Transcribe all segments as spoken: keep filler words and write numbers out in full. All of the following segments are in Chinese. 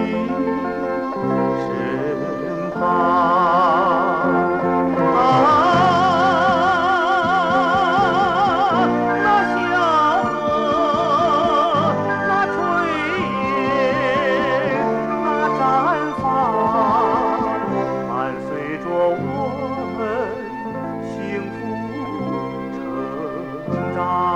身旁。啊，那小河，那炊烟，那毡房，伴随着我们幸福成长。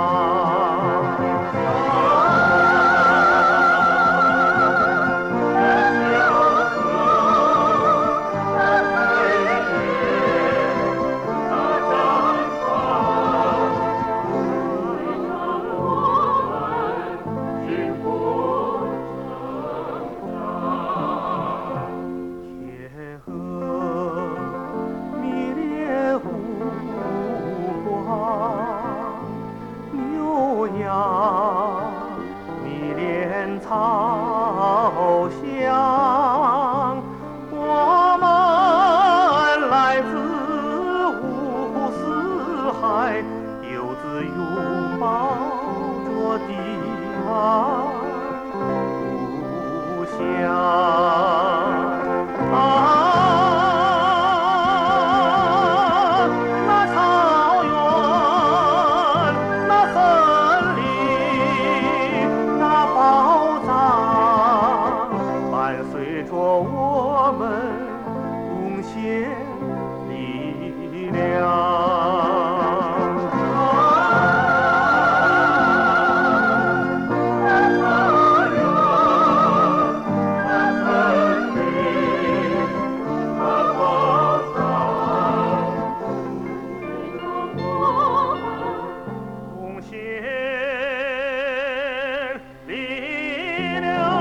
天河迷恋湖光，牛羊迷恋草香。我们来自五湖四海，游子拥抱着的爱故乡。啊，那草原，那森林，那宝藏，伴随着我们贡献力量。贡献力量。